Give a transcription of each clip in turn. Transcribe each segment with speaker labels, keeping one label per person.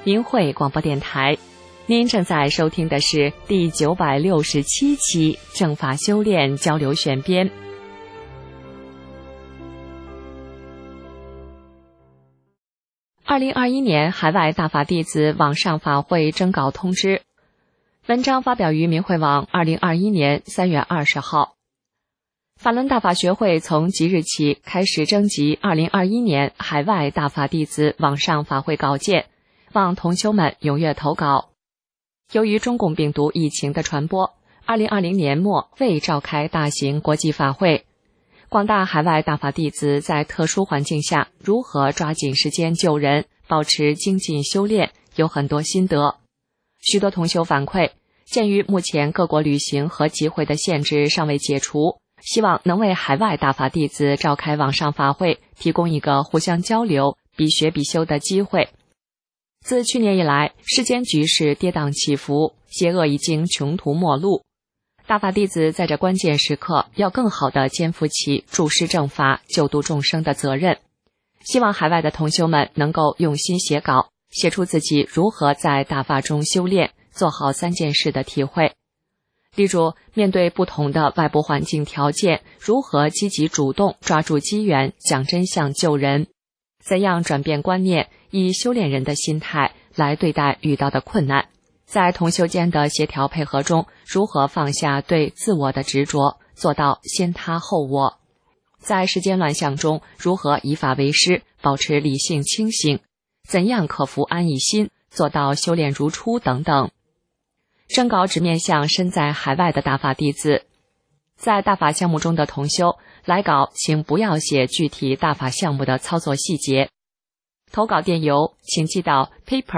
Speaker 1: 明慧广播电台，您正在收听的是第967期正法修炼交流选编。2021年海外大法弟子网上法会征稿通知，文章发表于明慧网2021年3月20号。法轮大法学会从即日起开始征集2021年海外大法弟子网上法会稿件，望同修们踊跃投稿。由于中共病毒疫情的传播，2020年末未召开大型国际法会，广大海外大法弟子在特殊环境下如何抓紧时间救人，保持精进修炼，有很多心得。许多同修反馈，鉴于目前各国旅行和集会的限制尚未解除，希望能为海外大法弟子召开网上法会提供一个互相交流、比学比修的机会。自去年以来，世间局势跌宕起伏，邪恶已经穷途末路。大法弟子在这关键时刻要更好地肩负起助师正法、救度众生的责任。希望海外的同修们能够用心写稿，写出自己如何在大法中修炼，做好3件事的体会。例如，面对不同的外部环境条件，如何积极主动抓住机缘，讲真相救人？怎样转变观念，以修炼人的心态来对待遇到的困难？在同修间的协调配合中，如何放下对自我的执着，做到先他后我？在世间乱象中，如何以法为师，保持理性清醒？怎样克服安逸心，做到修炼如初等等。征稿只面向身在海外的大法弟子。在大法项目中的同修来稿，请不要写具体大法项目的操作细节。投稿电邮请寄到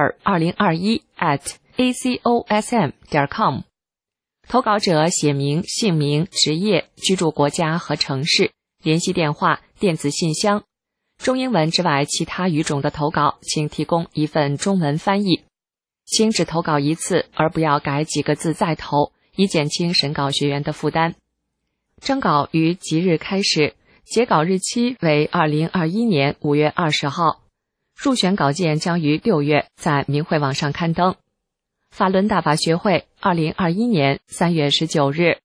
Speaker 1: paper2021@acosm.com。 投稿者写明姓名、职业、居住国家和城市、联系电话、电子信箱。中英文之外其他语种的投稿请提供一份中文翻译。请只投稿一次，而不要改几个字再投，以减轻审稿学员的负担。征稿于即日开始，截稿日期为2021年5月20号。入选稿件将于6月在明慧网上刊登。法轮大法学会2021年3月19日。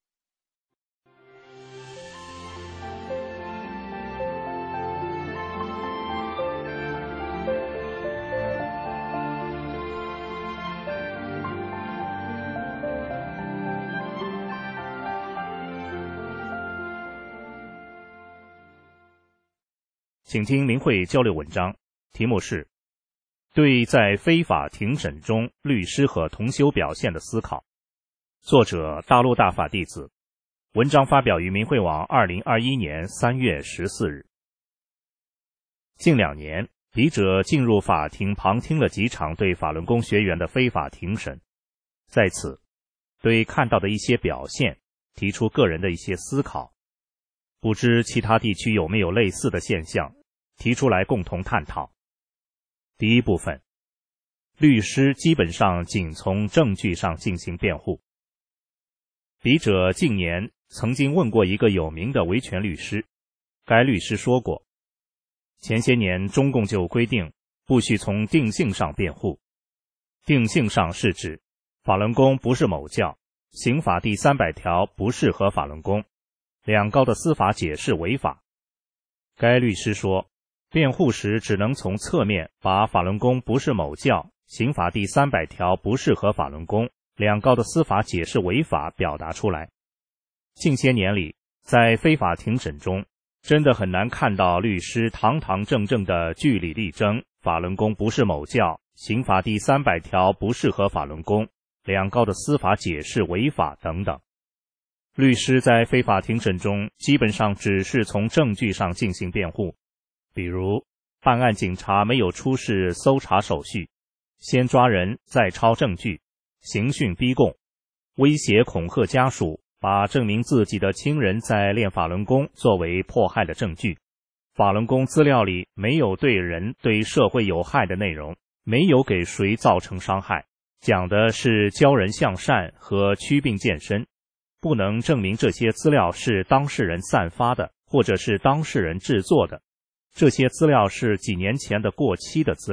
Speaker 2: 请听明慧交流文章，题目是对在非法庭审中律师和同修表现的思考，作者大陆大法弟子，文章发表于明慧网2021年3月14日。近2年，笔者进入法庭旁听了几场对法轮功学员的非法庭审，在此对看到的一些表现提出个人的一些思考，不知其他地区有没有类似的现象，提出来共同探讨。第一部分，律师基本上仅从证据上进行辩护。笔者近年曾经问过一个有名的维权律师，该律师说过，前些年中共就规定不许从定性上辩护。定性上是指法轮功不是某教，刑法第300条不适合法轮功，两高的司法解释违法。该律师说，辩护时只能从侧面把法轮功不是某教，刑法第300条不适合法轮功，两高的司法解释违法表达出来。近些年里，在非法庭审中，真的很难看到律师堂堂正正的据理力争，法轮功不是某教，刑法第300条不适合法轮功，两高的司法解释违法等等。律师在非法庭审中基本上只是从证据上进行辩护，比如办案警察没有出示搜查手续，先抓人再抄证据，刑讯逼供，威胁恐吓家属，把证明自己的亲人在练法轮功作为迫害的证据。法轮功资料里没有对人对社会有害的内容，没有给谁造成伤害，讲的是教人向善和祛病健身，不能证明这些资料是当事人散发的，或者是当事人制作的。这些资料是几年前的过期的资料，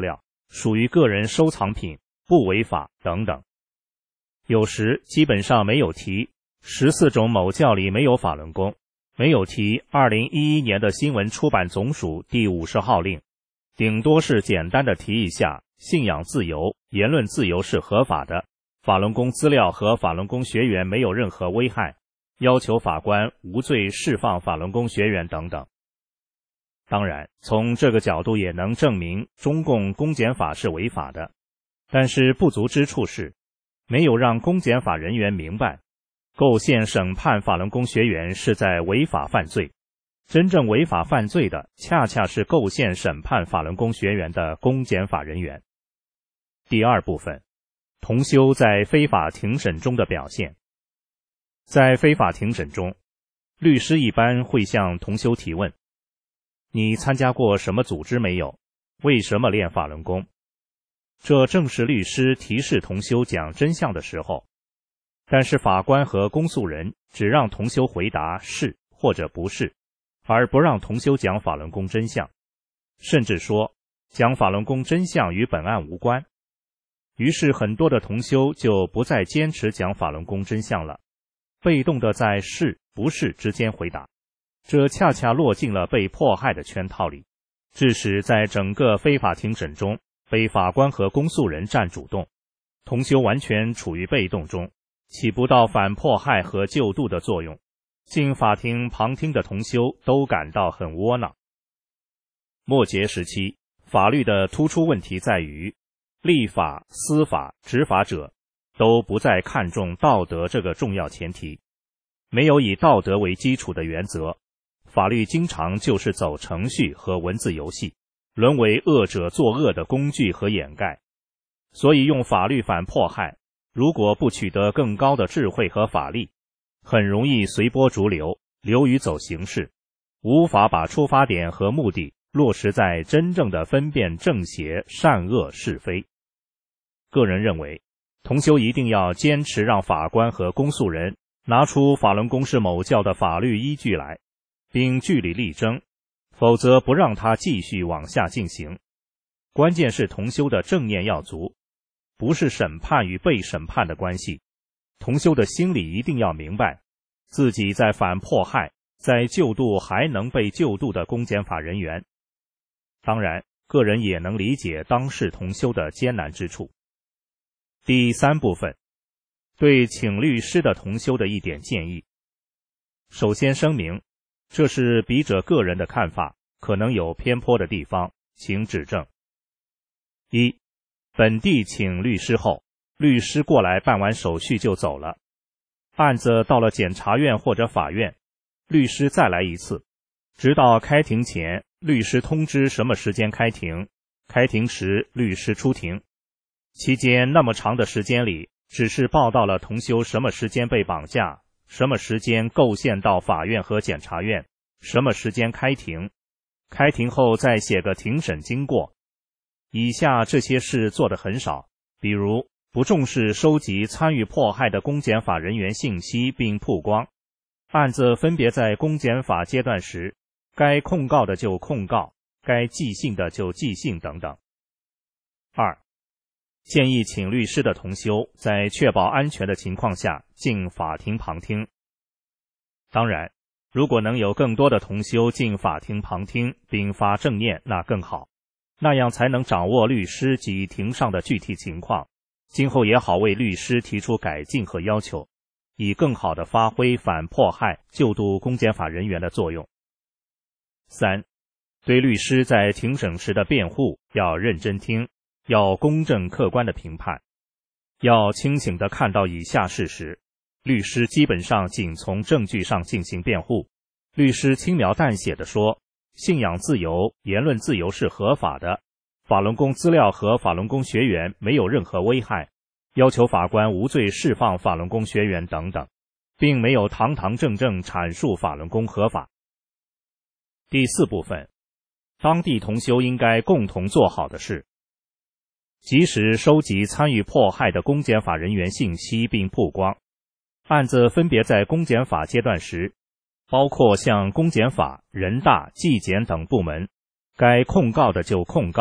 Speaker 2: 属于个人收藏品，不违法等等。有时基本上没有提14种某教里没有法轮功，没有提2011年的新闻出版总署第50号令，顶多是简单的提一下信仰自由、言论自由是合法的，法轮功资料和法轮功学员没有任何危害，要求法官无罪释放法轮功学员等等。当然，从这个角度也能证明中共公检法是违法的，但是不足之处是，没有让公检法人员明白，构陷审判法轮功学员是在违法犯罪，真正违法犯罪的恰恰是构陷审判法轮功学员的公检法人员。第二部分，同修在非法庭审中的表现。在非法庭审中，律师一般会向同修提问：你参加过什么组织没有？为什么练法轮功？这正是律师提示同修讲真相的时候，但是法官和公诉人只让同修回答是或者不是，而不让同修讲法轮功真相，甚至说讲法轮功真相与本案无关。于是很多的同修就不再坚持讲法轮功真相了，被动的在是不是之间回答，这恰恰落进了被迫害的圈套里，致使在整个非法庭审中被法官和公诉人占主动，同修完全处于被动中，起不到反迫害和救度的作用，进法庭旁听的同修都感到很窝囊。末节时期，法律的突出问题在于，立法、司法、执法者都不再看重道德这个重要前提，没有以道德为基础的原则，法律经常就是走程序和文字游戏，沦为恶者作恶的工具和掩盖。所以用法律反迫害，如果不取得更高的智慧和法力，很容易随波逐流，流于走形式，无法把出发点和目的落实在真正的分辨正邪、善恶是非。个人认为，同修一定要坚持让法官和公诉人拿出法轮功是某教的法律依据来，并据理力争，否则不让他继续往下进行。关键是同修的正念要足，不是审判与被审判的关系。同修的心里一定要明白，自己在反迫害，在救度还能被救度的公检法人员。当然，个人也能理解当事同修的艰难之处。第三部分，对请律师的同修的一点建议。首先声明，这是笔者个人的看法，可能有偏颇的地方，请指正。一，本地请律师后，律师过来办完手续就走了，案子到了检察院或者法院，律师再来一次，直到开庭前，律师通知什么时间开庭，开庭时律师出庭。期间那么长的时间里，只是报道了同修什么时间被绑架，什么时间构陷到法院和检察院，什么时间开庭，开庭后再写个庭审经过。以下这些事做得很少，比如不重视收集参与迫害的公检法人员信息并曝光，案子分别在公检法阶段时，该控告的就控告，该寄信的就寄信等等。二，建议请律师的同修在确保安全的情况下进法庭旁听。当然，如果能有更多的同修进法庭旁听并发正念，那更好，那样才能掌握律师及庭上的具体情况，今后也好为律师提出改进和要求，以更好地发挥反迫害、救度公检法人员的作用。三，对律师在庭审时的辩护要认真听，要公正客观的评判，要清醒地看到以下事实：律师基本上仅从证据上进行辩护，律师轻描淡写地说，信仰自由、言论自由是合法的，法轮功资料和法轮功学员没有任何危害，要求法官无罪释放法轮功学员等等，并没有堂堂正正阐述法轮功合法。第四部分，当地同修应该共同做好的事。及时收集参与迫害的公检法人员信息并曝光，案子分别在公检法阶段时，包括向公检法、人大、纪检等部门，该控告的就控告，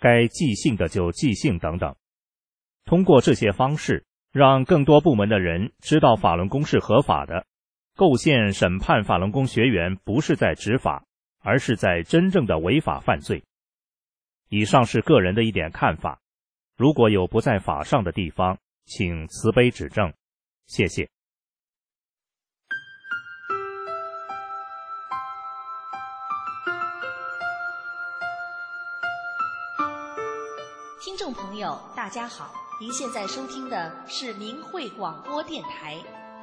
Speaker 2: 该即兴的就即兴等等。通过这些方式，让更多部门的人知道法轮功是合法的，构陷审判法轮功学员不是在执法，而是在真正的违法犯罪。以上是个人的一点看法，如果有不在法上的地方，请慈悲指正，谢谢。
Speaker 3: 听众朋友，大家好，您现在收听的是明慧广播电台。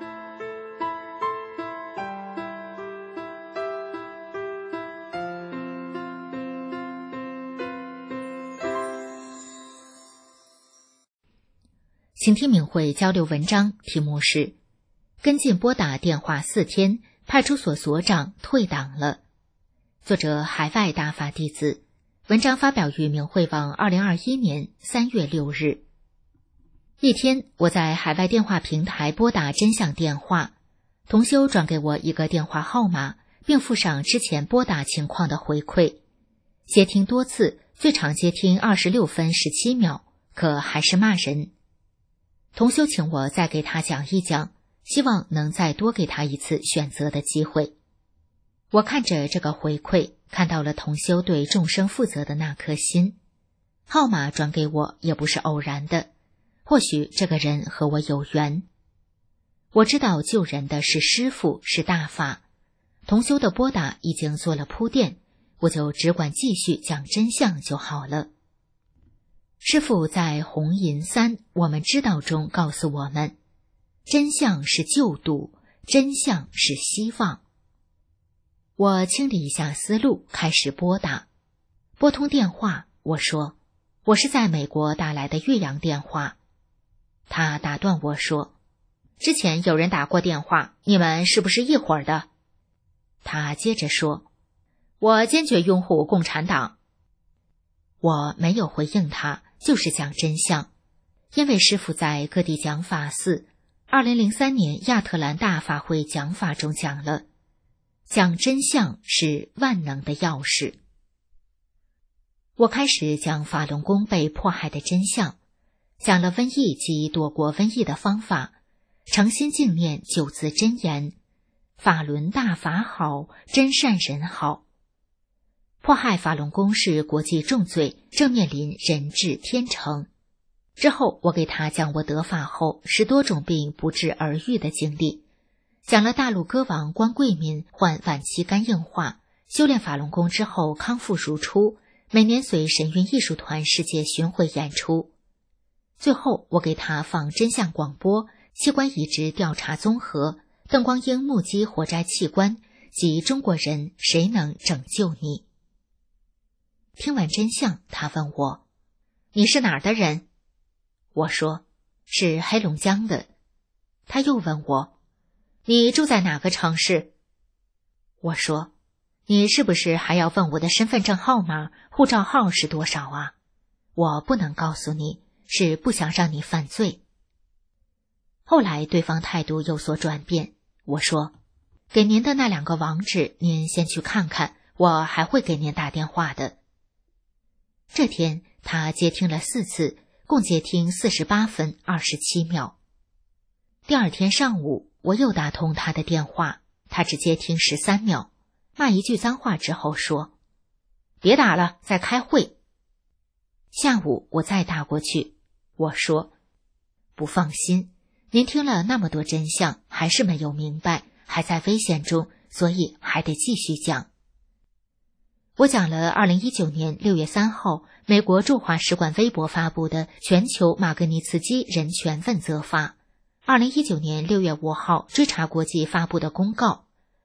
Speaker 4: 请听明慧交流文章，题目是跟进拨打电话4天，派出所所长退党了。作者海外大法弟子，文章发表于明慧网2021年3月6日。一天，我在海外电话平台拨打真相电话，同修转给我一个电话号码，并附上之前拨打情况的回馈。接听多次，最长接听26分17秒，可还是骂人。同修请我再给他讲一讲，希望能再多给他一次选择的机会。我看着这个回馈，看到了同修对众生负责的那颗心。号码转给我也不是偶然的，或许这个人和我有缘。我知道救人的是师父，是大法。同修的拨打已经做了铺垫，我就只管继续讲真相就好了。师父在红银3我们知道中告诉我们，真相是救度，真相是希望。我清理一下思路，开始拨打。拨通电话，我说我是在美国打来的岳阳电话。他打断我说，之前有人打过电话，你们是不是一伙儿的？他接着说，我坚决拥护共产党。我没有回应他，就是讲真相。因为师父在各地讲法寺，2003年亚特兰大法会讲法中讲了，讲真相是万能的钥匙。我开始讲法轮功被迫害的真相，讲了瘟疫及躲过瘟疫的方法，诚心敬念9字真言，法轮大法好，真善人好。迫害法轮功是国际重罪，正面临人质天惩。之后我给他讲我得法后10多种病不治而愈的经历，讲了大陆歌王关贵民患晚期肝硬化，修炼法轮功之后康复如初，每年随神韵艺术团世界巡回演出。最后我给他放真相广播、器官移植调查综合、邓光英目击活摘器官及中国人谁能拯救你。听完真相，他问我，你是哪儿的人？我说，是黑龙江的。他又问我，你住在哪个城市？我说，你是不是还要问我的身份证号码、护照号是多少啊？我不能告诉你，是不想让你犯罪。后来对方态度有所转变，我说，给您的那2个网址您先去看看，我还会给您打电话的。这天他接听了4次，共接听48分27秒。第二天上午我又打通他的电话，他只接听13秒，骂一句脏话之后说，别打了，在开会。下午我再打过去，我说，不放心，您听了那么多真相还是没有明白，还在危险中，所以还得继续讲。我讲了2019年6月3号美国驻华使馆微博发布的全球马格尼茨基人权问责法，2019年6月5号追查国际发布的公告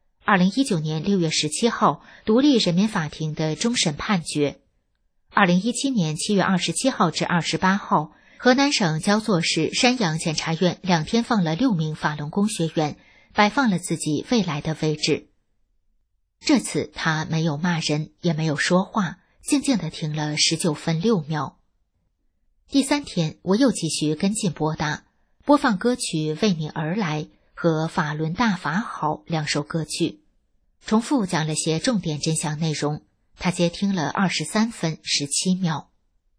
Speaker 4: ，2019年6月17号独立人民法庭的终审判决，2017年7月27号至28号河南省焦作市山阳检察院2天放了6名法轮功学员，摆放了自己未来的位置。这次他没有骂人，也没有说话，静静地听了19分6秒。第3天我又继续跟进拨打，播放歌曲《为你而来》和《法轮大法好》2首歌曲，重复讲了些重点真相内容。他接听了23分17秒。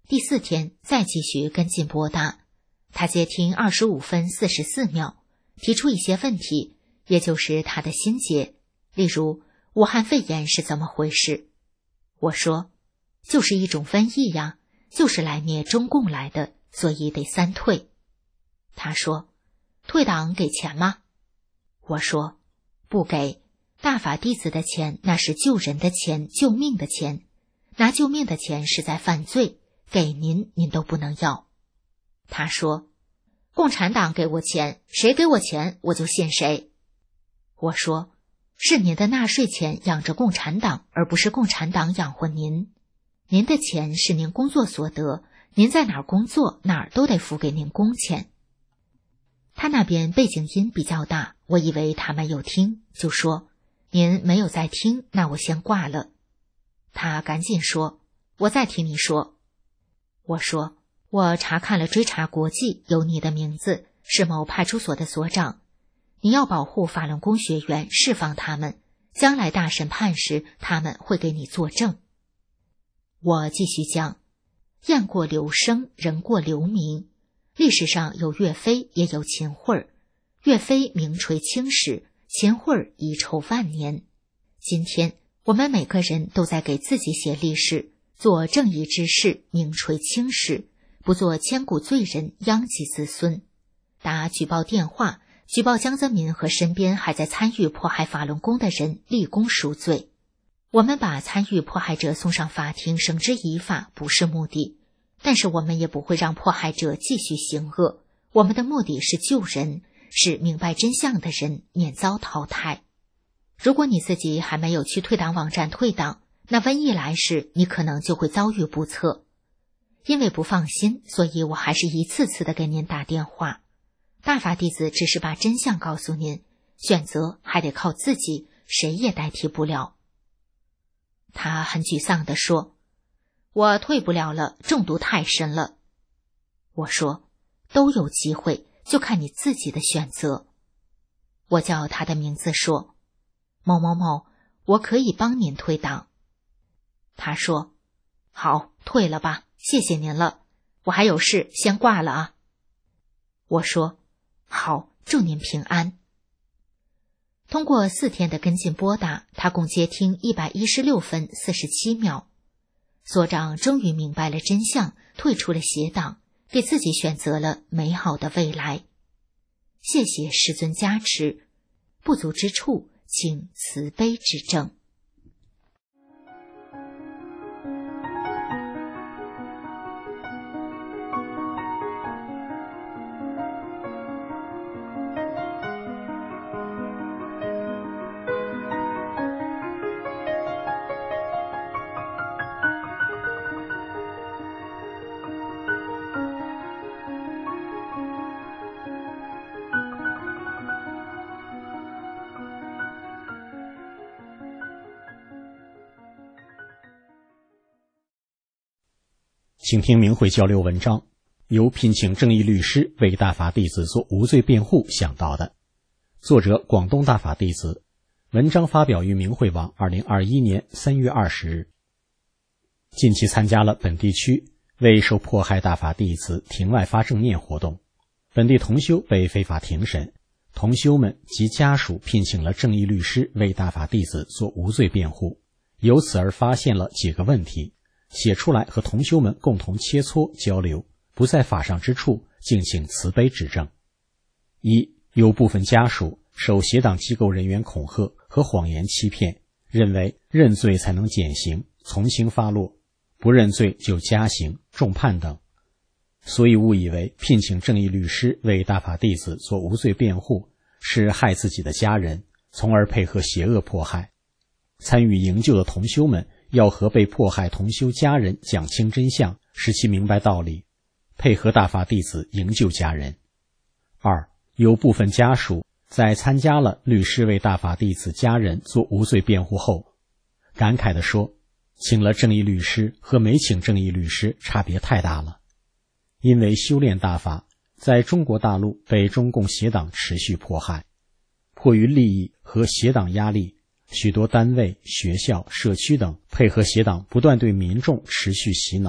Speaker 4: 第4天再继续跟进拨打，他接听25分44秒，提出一些问题，也就是他的心结，例如武汉肺炎是怎么回事。我说，就是一种瘟疫呀，就是来灭中共来的，所以得3退。他说，退党给钱吗？我说，不给，大法弟子的钱那是救人的钱，救命的钱，拿救命的钱是在犯罪，给您都不能要。他说，共产党给我钱，谁给我钱我就信谁。我说，是您的纳税钱养着共产党，而不是共产党养活您。您的钱是您工作所得，您在哪儿工作，哪儿都得付给您工钱。他那边背景音比较大，我以为他没有听，就说，您没有在听，那我先挂了。他赶紧说，我再听你说。我说，我查看了追查国际，有你的名字，是某派出所的所长，你要保护法轮功学员，释放他们，将来大审判时他们会给你作证。我继续讲，雁过留声，人过留名，历史上有岳飞，也有秦桧，岳飞名垂青史，秦桧遗臭万年。今天我们每个人都在给自己写历史，做正义之事，名垂青史，不做千古罪人，殃及子孙。打举报电话，举报江泽民和身边还在参与迫害法轮功的人，立功赎罪。我们把参与迫害者送上法庭，绳之以法，不是目的，但是我们也不会让迫害者继续行恶，我们的目的是救人，使明白真相的人免遭淘汰。如果你自己还没有去退党网站退党，那瘟疫来时你可能就会遭遇不测。因为不放心，所以我还是一次次的给您打电话。大法弟子只是把真相告诉您，选择还得靠自己，谁也代替不了。他很沮丧地说，我退不了了，中毒太深了。我说，都有机会，就看你自己的选择。我叫他的名字说，某某某，我可以帮您退党。他说，好，退了吧，谢谢您了，我还有事，先挂了啊。我说，好，祝您平安。通过4天的跟进拨打，他共接听116分47秒。所长终于明白了真相，退出了邪党，给自己选择了美好的未来。谢谢师尊加持，不足之处，请慈悲指正。
Speaker 5: 请听明慧交流文章，由聘请正义律师为大法弟子做无罪辩护想到的。作者广东大法弟子，文章发表于明慧网2021年3月20日。近期参加了本地区为受迫害大法弟子庭外发正念活动，本地同修被非法庭审，同修们及家属聘请了正义律师为大法弟子做无罪辩护，由此而发现了几个问题，写出来和同修们共同切磋交流，不在法上之处，敬请慈悲指正。一，有部分家属受邪党机构人员恐吓和谎言欺骗，认为认罪才能减刑，从轻发落，不认罪就加刑、重判等，所以误以为聘请正义律师为大法弟子做无罪辩护是害自己的家人，从而配合邪恶迫害。参与营救的同修们要和被迫害同修家人讲清真相，使其明白道理，配合大法弟子营救家人。二，有部分家属在参加了律师为大法弟子家人做无罪辩护后，感慨地说，请了正义律师和没请正义律师差别太大了。因为修炼大法在中国大陆被中共邪党持续迫害，迫于利益和邪党压力，许多单位、学校、社区等配合邪党不断对民众持续洗脑，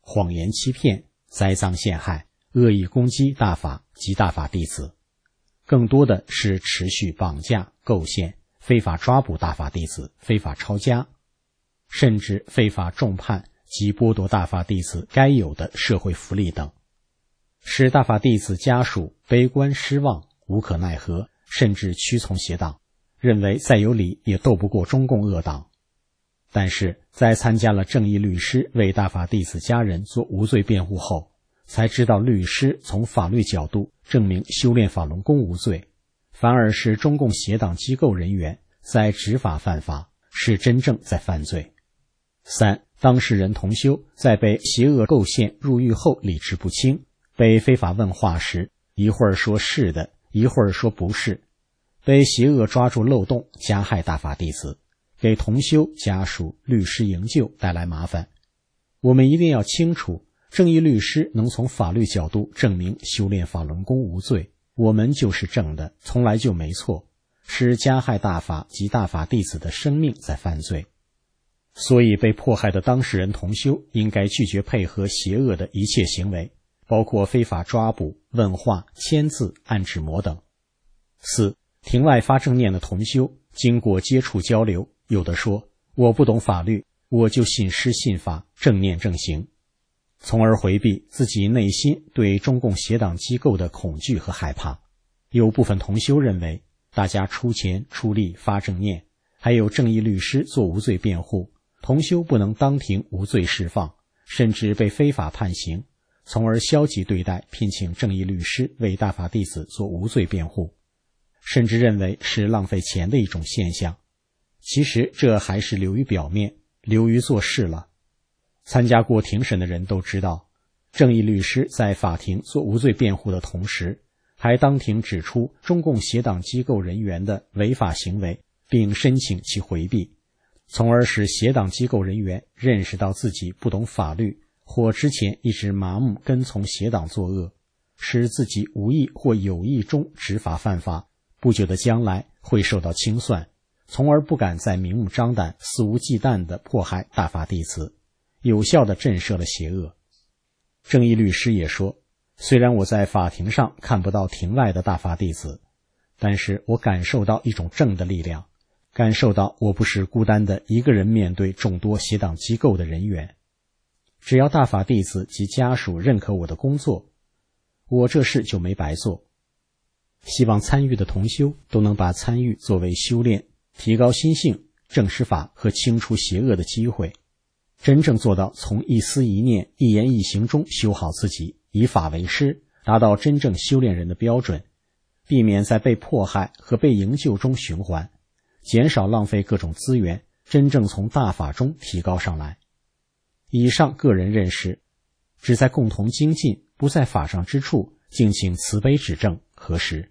Speaker 5: 谎言欺骗、栽赃陷害、恶意攻击大法及大法弟子，更多的是持续绑架、构陷、非法抓捕大法弟子、非法抄家，甚至非法重判及剥夺大法弟子该有的社会福利等，使大法弟子家属悲观失望、无可奈何，甚至屈从邪党，认为再有理也斗不过中共恶党。但是在参加了正义律师为大法弟子家人做无罪辩护后，才知道律师从法律角度证明修炼法轮功无罪，反而是中共邪党机构人员在执法犯法，是真正在犯罪。3. 当事人同修在被邪恶构陷入狱后理智不清，被非法问话时，一会儿说是的，一会儿说不是，被邪恶抓住漏洞，加害大法弟子，给同修家属、律师营救带来麻烦。我们一定要清楚，正义律师能从法律角度证明修炼法轮功无罪，我们就是正的，从来就没错，是加害大法及大法弟子的生命在犯罪。所以被迫害的当事人同修应该拒绝配合邪恶的一切行为，包括非法抓捕、问话、签字、按指模等。4. 庭外发正念的同修经过接触交流，有的说我不懂法律，我就信师信法，正念正行，从而回避自己内心对中共邪党机构的恐惧和害怕。有部分同修认为，大家出钱出力发正念，还有正义律师做无罪辩护，同修不能当庭无罪释放，甚至被非法判刑，从而消极对待聘请正义律师为大法弟子做无罪辩护，甚至认为是浪费钱的一种现象。其实这还是流于表面，流于做事了。参加过庭审的人都知道，正义律师在法庭做无罪辩护的同时，还当庭指出中共邪党机构人员的违法行为，并申请其回避，从而使邪党机构人员认识到自己不懂法律，或之前一直麻木跟从邪党作恶，使自己无意或有意中执法犯法，不久的将来会受到清算，从而不敢再明目张胆、肆无忌惮地迫害大法弟子，有效地震慑了邪恶。正义律师也说，虽然我在法庭上看不到庭外的大法弟子，但是我感受到一种正的力量，感受到我不是孤单的一个人面对众多邪党机构的人员。只要大法弟子及家属认可我的工作，我这事就没白做。希望参与的同修都能把参与作为修炼、提高心性、正视法和清除邪恶的机会，真正做到从一思一念、一言一行中修好自己，以法为师，达到真正修炼人的标准，避免在被迫害和被营救中循环，减少浪费各种资源，真正从大法中提高上来。以上个人认识，只在共同精进，不在法上之处，敬请慈悲指正，核实。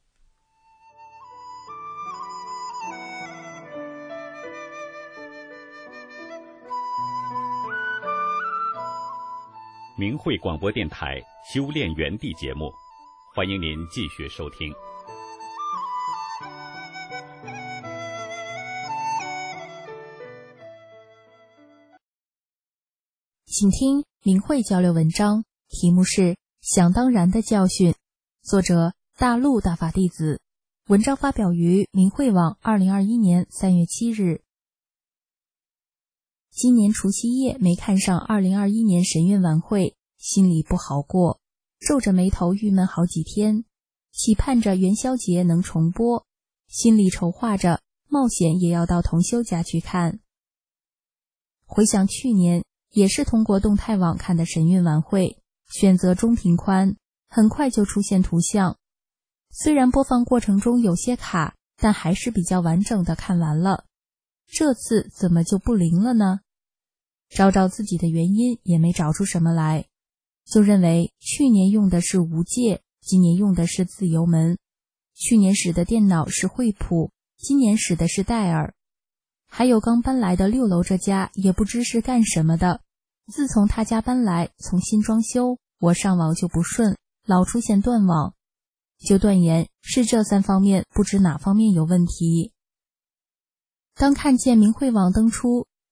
Speaker 6: 明慧广播电台修炼园地节目，欢迎您继续收听。
Speaker 7: 请听明慧交流文章，题目是《想当然的教训》，作者大陆大法弟子，文章发表于明慧网2021年3月7日。今年除夕夜没看上2021年神韵晚会，心里不好过，皱着眉头郁闷好几天，期盼着元宵节能重播，心里筹划着冒险也要到同修家去看。回想去年也是通过动态网看的神韵晚会，选择中频宽，很快就出现图像，虽然播放过程中有些卡，但还是比较完整的看完了。这次怎么就不灵了呢？找自己的原因也没找出什么来，就认为去年用的是无界，今年用的是自由门，去年使的电脑是惠普，今年使的是戴尔。还有刚搬来的6楼这家也不知是干什么的，自从他家搬来，从新装修，我上网就不顺，老出现断网，就断言是这3方面不知哪方面有问题。当看见明慧网登出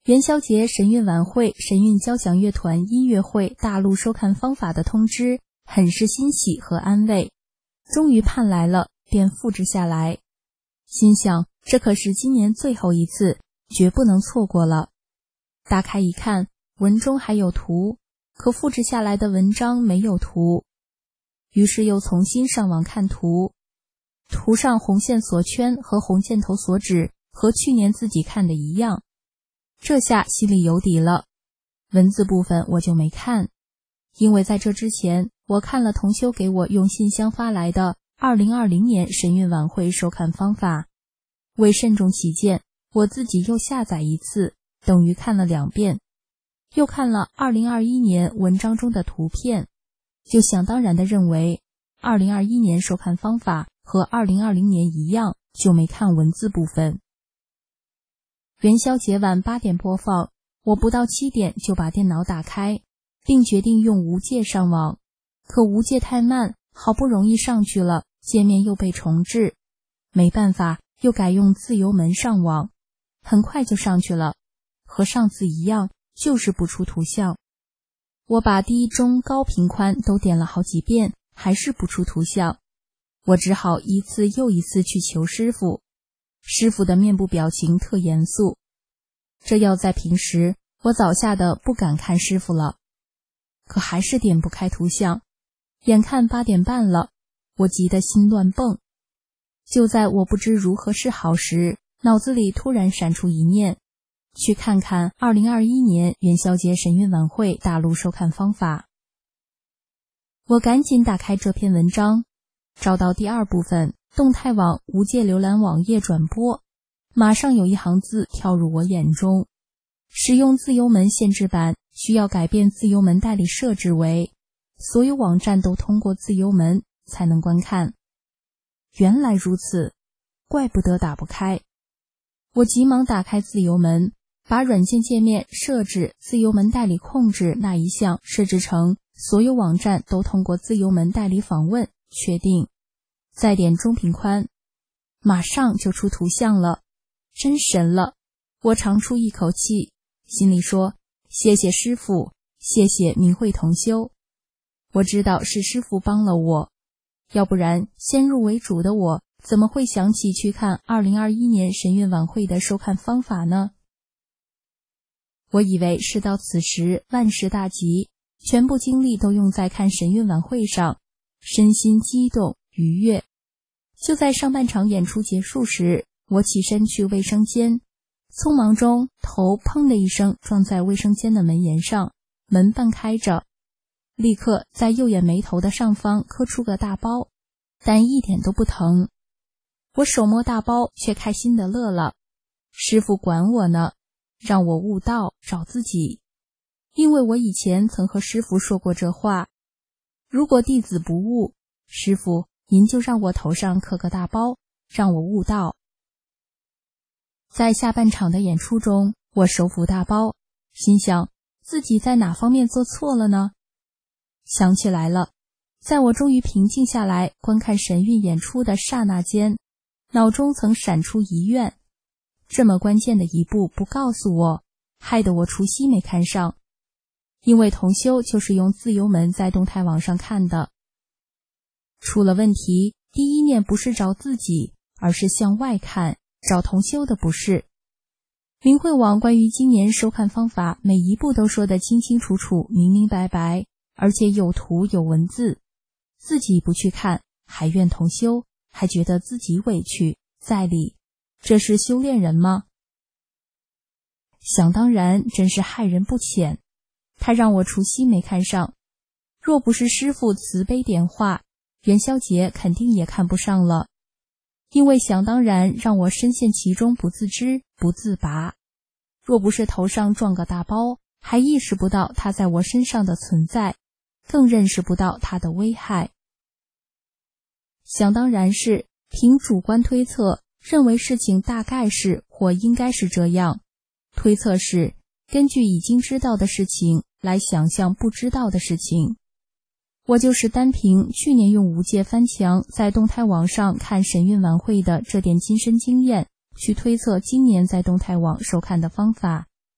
Speaker 7: 元宵节神韵晚会神韵交响乐团音乐会大陆收看方法的通知，很是欣喜和安慰。终于盼来了，便复制下来，心想这可是今年最后一次，绝不能错过了。打开一看，文中还有图，可复制下来的文章没有图。于是又重新上网看图，图上红线所圈和红箭头所指和去年自己看的一样，这下心里有底了。文字部分我就没看，因为在这之前我看了同修给我用信箱发来的2020年神韵晚会收看方法，为慎重起见，我自己又下载一次，等于看了2遍，又看了2021年文章中的图片，就想当然地认为2021年收看方法和2020年一样，就没看文字部分。元宵节晚8点播放，我不到7点就把电脑打开，并决定用无界上网，可无界太慢，好不容易上去了，界面又被重置，没办法，又改用自由门上网，很快就上去了，和上次一样，就是不出图像。我把低中高频宽都点了好几遍，还是不出图像，我只好一次又一次去求师傅。师傅的面部表情特严肃，这要在平时，我早吓得不敢看师傅了。可还是点不开图像，眼看8点半了，我急得心乱蹦。就在我不知如何是好时，脑子里突然闪出一念，去看看2021年元宵节神韵晚会大陆收看方法。我赶紧打开这篇文章，找到第2部分动态网无界浏览网页转播，马上有一行字跳入我眼中，使用自由门限制版需要改变自由门代理设置为所有网站都通过自由门才能观看。原来如此，怪不得打不开。我急忙打开自由门，把软件界面设置自由门代理控制那一项设置成所有网站都通过自由门代理访问，确定，再点中频宽，马上就出图像了，真神了！我长出一口气，心里说谢谢师傅，谢谢明慧同修。我知道是师傅帮了我，要不然先入为主的我怎么会想起去看2021年神韵晚会的收看方法呢？我以为事到此时万事大吉，全部精力都用在看神韵晚会上，身心激动愉悦。就在上半场演出结束时，我起身去卫生间，匆忙中头砰的一声撞在卫生间的门沿上，门半开着，立刻在右眼眉头的上方磕出个大包，但一点都不疼。我手摸大包，却开心地乐了。师傅管我呢，让我悟道找自己。因为我以前曾和师傅说过这话，如果弟子不悟，师傅您就让我头上刻个大包，让我悟道。在下半场的演出中，我手扶大包，心想自己在哪方面做错了呢？想起来了，在我终于平静下来观看神韵演出的刹那间，脑中曾闪出遗愿，这么关键的一步不告诉我，害得我除夕没看上。因为同修就是用自由门在动态网上看的。出了问题，第一念不是找自己，而是向外看，找同修的不是。明慧网关于今年收看方法每一步都说得清清楚楚，明明白白，而且有图有文字，自己不去看，还怨同修，还觉得自己委屈在理，这是修炼人吗？想当然，真是害人不浅。他让我除夕没看上，若不是师父慈悲点化，元宵节肯定也看不上了。因为想当然让我深陷其中不自知不自拔，若不是头上撞个大包，还意识不到它在我身上的存在，更认识不到它的危害。想当然是凭主观推测，认为事情大概是或应该是这样，推测是根据已经知道的事情来想象不知道的事情。我就是单凭去年用无界翻墙在动态网上看神韵晚会的这点亲身经验，去推测今年在动态网收看的方法，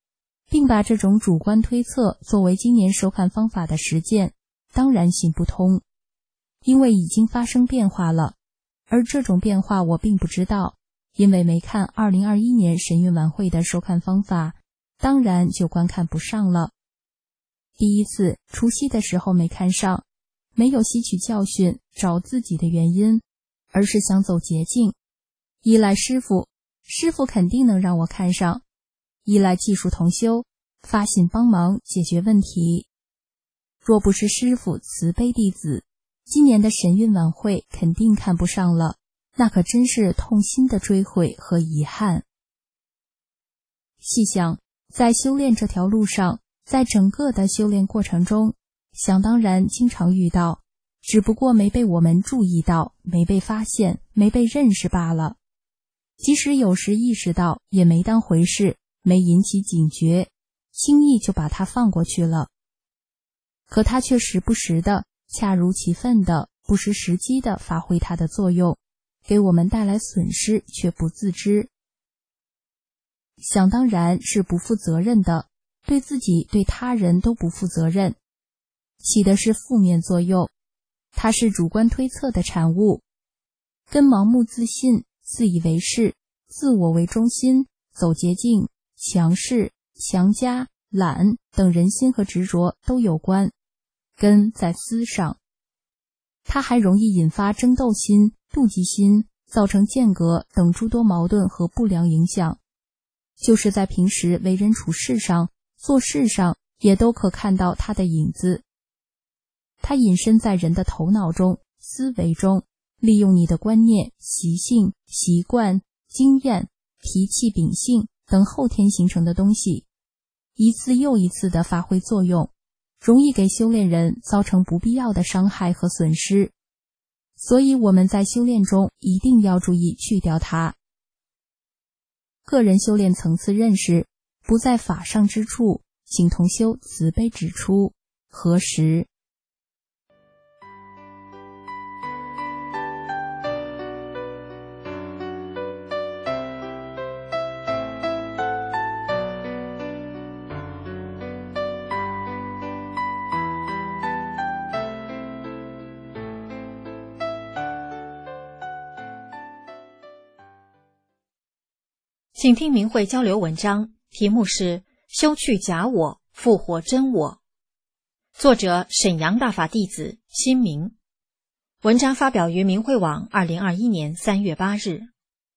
Speaker 7: 并把这种主观推测作为今年收看方法的实践，当然行不通，因为已经发生变化了，而这种变化我并不知道，因为没看2021年神韵晚会的收看方法，当然就观看不上了。第一次除夕的时候没看上，没有吸取教训，找自己的原因，而是想走捷径，依赖师傅肯定能让我看上，依赖技术同修，发心帮忙解决问题。若不是师傅慈悲弟子，今年的神韵晚会肯定看不上了，那可真是痛心的追悔和遗憾。细想，在修炼这条路上，在整个的修炼过程中，想当然经常遇到，只不过没被我们注意到，没被发现，没被认识罢了。即使有时意识到，也没当回事，没引起警觉，轻易就把它放过去了。可它却时不时的，恰如其分的，不失时机的发挥它的作用，给我们带来损失却不自知。想当然是不负责任的，对自己对他人都不负责任，起的是负面作用，它是主观推测的产物，跟盲目自信、自以为是、自我为中心、走捷径、强势、强加、懒等人心和执着都有关，根在思上。它还容易引发争斗心、妒忌心，造成间隔等诸多矛盾和不良影响。就是在平时为人处事上、做事上，也都可看到它的影子。它隐身在人的头脑中、思维中，利用你的观念、习性、习惯、经验、脾气、秉性等后天形成的东西，一次又一次地发挥作用，容易给修炼人造成不必要的伤害和损失。所以我们在修炼中一定要注意去掉它。个人修炼层次认识不在法上之处，请同修慈悲指出，何时？
Speaker 3: 请听明慧交流文章，题目是修去假我，复活真我。作者沈阳大法弟子辛明。文章发表于明慧网2021年3月8日。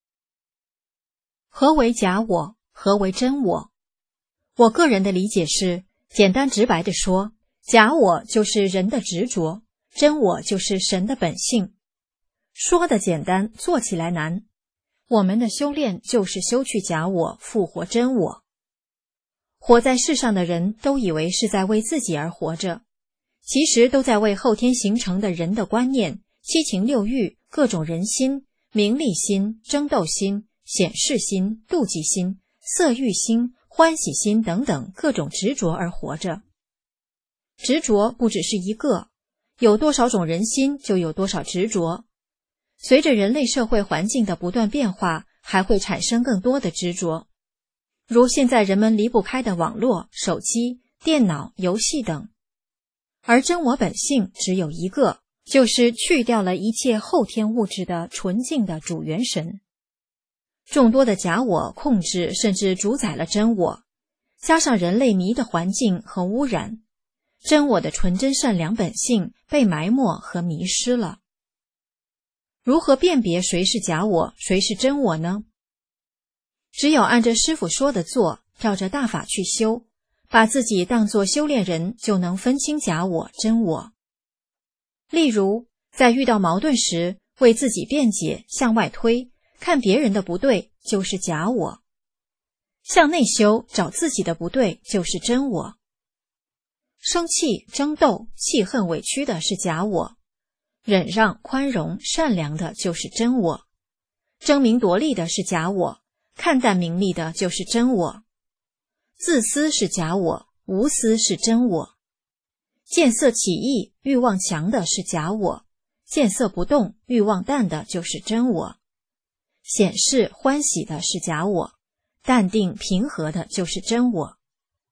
Speaker 3: 何为假我？何为真我？我个人的理解是，简单直白地说，假我就是人的执着，真我就是神的本性。说的简单，做起来难。我们的修炼就是修去假我，复活真我。活在世上的人都以为是在为自己而活着，其实都在为后天形成的人的观念、七情六欲、各种人心、名利心、争斗心、显示心、妒忌心、色欲心、欢喜心等等各种执着而活着。执着不只是一个，有多少种人心就有多少执着。随着人类社会环境的不断变化，还会产生更多的执着，如现在人们离不开的网络、手机、电脑、游戏等。而真我本性只有一个，就是去掉了一切后天物质的纯净的主元神。众多的假我控制甚至主宰了真我，加上人类迷的环境和污染，真我的纯真善良本性被埋没和迷失了。如何辨别谁是假我，谁是真我呢？只有按着师父说的做，照着大法去修，把自己当作修炼人，就能分清假我、真我。例如，在遇到矛盾时，为自己辩解，向外推，看别人的不对，就是假我；向内修，找自己的不对，就是真我。生气、争斗、气恨、委屈的是假我。忍让、宽容、善良的就是真我，争名夺利的是假我，看淡名利的就是真我，自私是假我，无私是真我，见色起意、欲望强的是假我，见色不动、欲望淡的就是真我，显示欢喜的是假我，淡定平和的就是真我。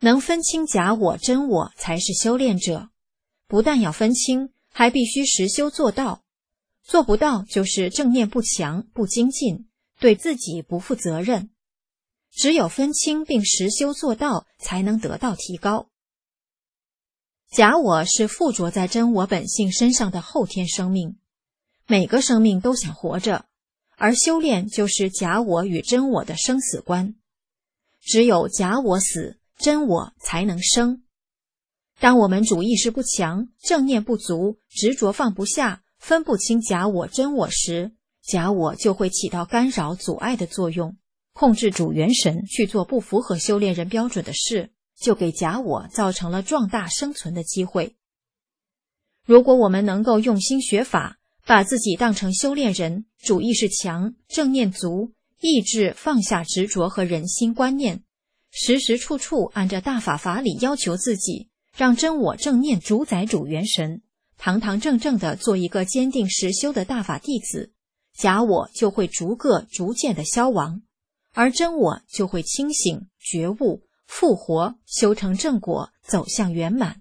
Speaker 3: 能分清假我真我才是修炼者，不但要分清，还必须实修做到。做不到就是正念不强、不精进，对自己不负责任。只有分清并实修做到，才能得到提高。假我是附着在真我本性身上的后天生命，每个生命都想活着，而修炼就是假我与真我的生死观。只有假我死，真我才能生。当我们主意识不强，正念不足，执着放不下，分不清假我真我时，假我就会起到干扰阻碍的作用，控制主元神去做不符合修炼人标准的事，就给假我造成了壮大生存的机会。如果我们能够用心学法，把自己当成修炼人，主意识强，正念足，意志放下执着和人心观念，时时处处按照大法法理要求自己，让真我正念主宰主元神，堂堂正正地做一个坚定实修的大法弟子，假我就会逐渐地消亡，而真我就会清醒觉悟复活，修成正果，走向圆满。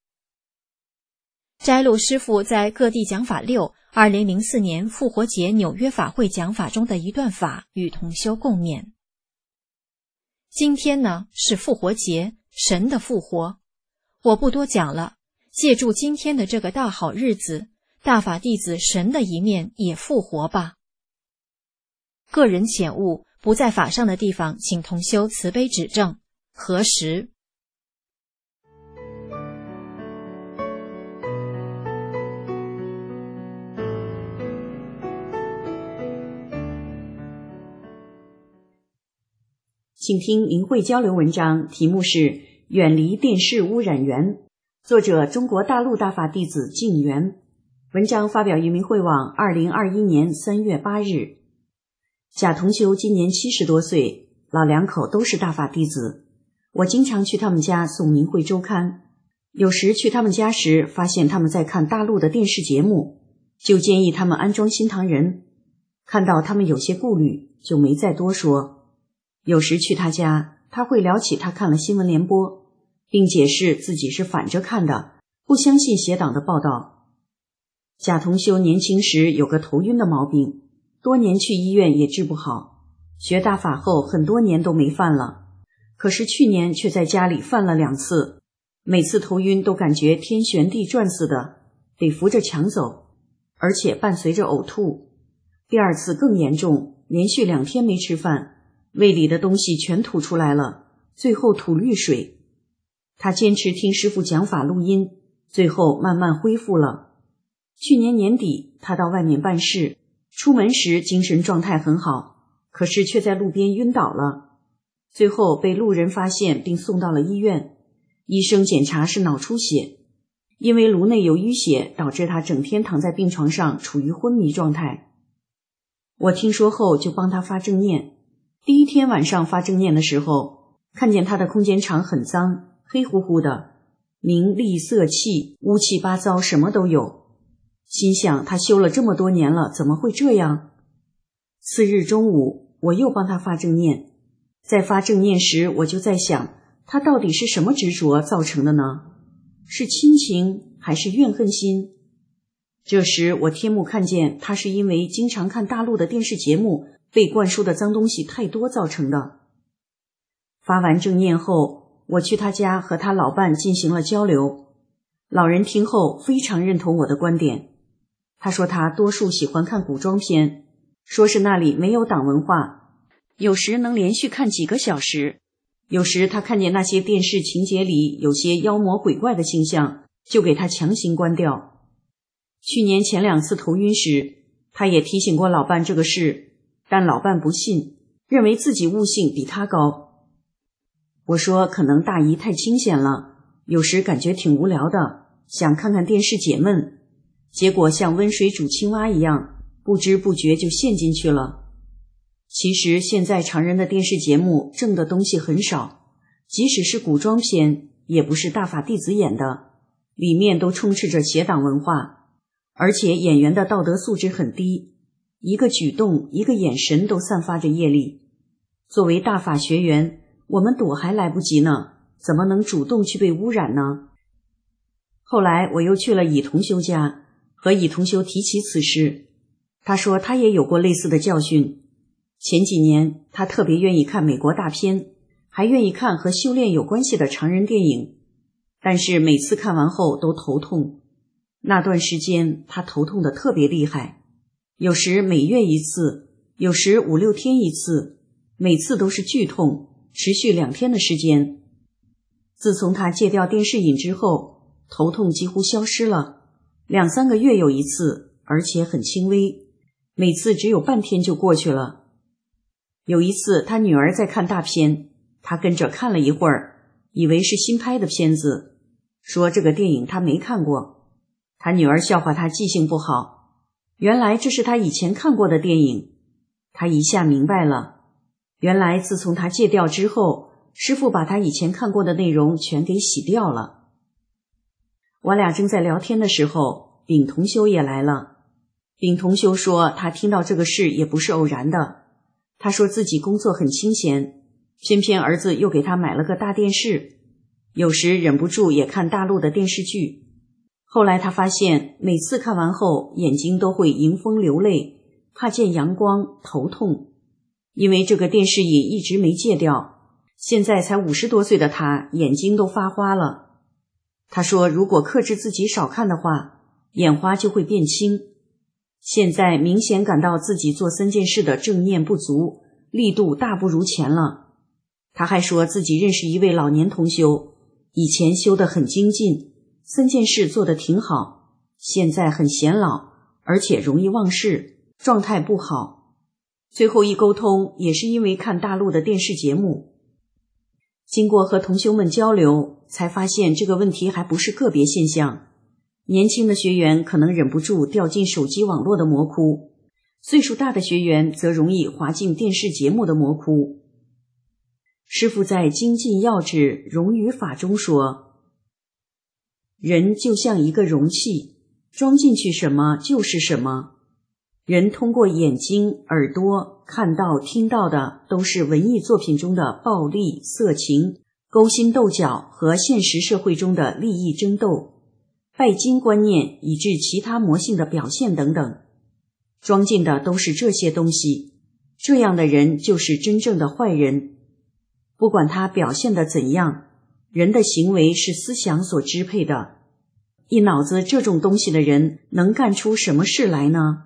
Speaker 3: 摘录师父在各地讲法6 2004年复活节纽约法会讲法中的一段法，与同修共勉。今天呢，是复活节，神的复活。我不多讲了，借助今天的这个大好日子，大法弟子神的一面也复活吧。个人浅悟，不在法上的地方，请同修慈悲指正。何时？
Speaker 8: 请听明慧交流文章，题目是远离电视污染源，作者中国大陆大法弟子净元。文章发表于明慧网2021年3月8日。贾同修今年70多岁，老两口都是大法弟子。我经常去他们家送明慧周刊，有时去他们家时发现他们在看大陆的电视节目，就建议他们安装心堂人。看到他们有些顾虑，就没再多说。有时去他家，他会聊起他看了新闻联播，并解释自己是反着看的，不相信邪党的报道。贾同修年轻时有个头晕的毛病，多年去医院也治不好，学大法后很多年都没犯了，可是去年却在家里犯了2次，每次头晕都感觉天旋地转似的，得扶着墙走，而且伴随着呕吐。第2次更严重，连续2天没吃饭，胃里的东西全吐出来了，最后吐绿水。他坚持听师父讲法录音，最后慢慢恢复了。去年年底，他到外面办事，出门时精神状态很好，可是却在路边晕倒了，最后被路人发现并送到了医院。医生检查是脑出血，因为颅内有淤血，导致他整天躺在病床上，处于昏迷状态。我听说后就帮他发正念。第1天晚上发正念的时候，看见他的空间场很脏，黑乎乎的，名利色气乌七八糟，什么都有。心想他修了这么多年了，怎么会这样？4日中午，我又帮他发正念。在发正念时，我就在想，他到底是什么执着造成的呢？是亲情还是怨恨心？这时我天目看见他是因为经常看大陆的电视节目，被灌输的脏东西太多造成的。发完正念后，我去他家和他老伴进行了交流。老人听后非常认同我的观点。他说他多数喜欢看古装片，说是那里没有党文化，有时能连续看几个小时。有时他看见那些电视情节里有些妖魔鬼怪的形象，就给他强行关掉。去年前2次头晕时，他也提醒过老伴这个事，但老伴不信，认为自己悟性比他高。我说可能大姨太清闲了，有时感觉挺无聊的，想看看电视解闷，结果像温水煮青蛙一样，不知不觉就陷进去了。其实现在常人的电视节目正的东西很少，即使是古装片，也不是大法弟子演的，里面都充斥着邪党文化，而且演员的道德素质很低，一个举动一个眼神都散发着业力。作为大法学员，我们躲还来不及呢， 怎么能主动去被污染呢？后来我又去了乙同修家，和乙同修提起此事，他说他也有过类似的教训。前几年他特别愿意看美国大片，还愿意看和修炼有关系的常人电影，但是每次看完后都头痛。那段时间他头痛得特别厉害，有时每月一次，有时5、6天一次，每次都是剧痛，持续2天的时间。自从他戒掉电视瘾之后，头痛几乎消失了，2、3个月有一次，而且很轻微，每次只有半天就过去了。有一次他女儿在看大片，他跟着看了一会儿，以为是新拍的片子，说这个电影他没看过。他女儿笑话他记性不好，原来这是他以前看过的电影。他一下明白了，原来自从他戒掉之后，师父把他以前看过的内容全给洗掉了。我俩正在聊天的时候，丙同修也来了。丙同修说他听到这个事也不是偶然的，他说自己工作很清闲，偏偏儿子又给他买了个大电视，有时忍不住也看大陆的电视剧。后来他发现每次看完后眼睛都会迎风流泪，怕见阳光，头痛。因为这个电视瘾一直没戒掉，现在才50多岁的他眼睛都发花了。他说如果克制自己少看的话，眼花就会变轻。现在明显感到自己做3件事的正念不足，力度大不如前了。他还说自己认识一位老年同修，以前修得很精进，3件事做得挺好，现在很显老，而且容易忘事，状态不好。最后一沟通也是因为看大陆的电视节目。经过和同修们交流，才发现这个问题还不是个别现象。年轻的学员可能忍不住掉进手机网络的魔窟，岁数大的学员则容易滑进电视节目的魔窟。师父在《精进要旨溶于法》中说，人就像一个容器，装进去什么就是什么。人通过眼睛、耳朵看到、听到的都是文艺作品中的暴力、色情、勾心斗角和现实社会中的利益争斗、拜金观念以致其他魔性的表现等等，装进的都是这些东西。这样的人就是真正的坏人。不管他表现得怎样，人的行为是思想所支配的。一脑子这种东西的人能干出什么事来呢？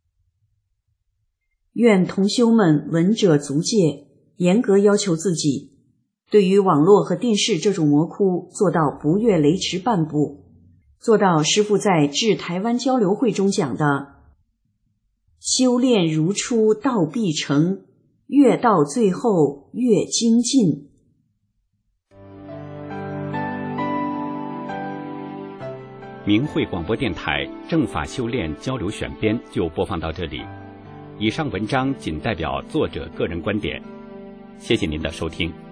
Speaker 8: 愿同修们闻者足戒，严格要求自己，对于网络和电视这种魔窟做到不越雷池半步，做到师父在致台湾交流会中讲的修炼如初道必成，越到最后越精进。
Speaker 6: 明慧广播电台正法修炼交流选编就播放到这里，以上文章仅代表作者个人观点，谢谢您的收听。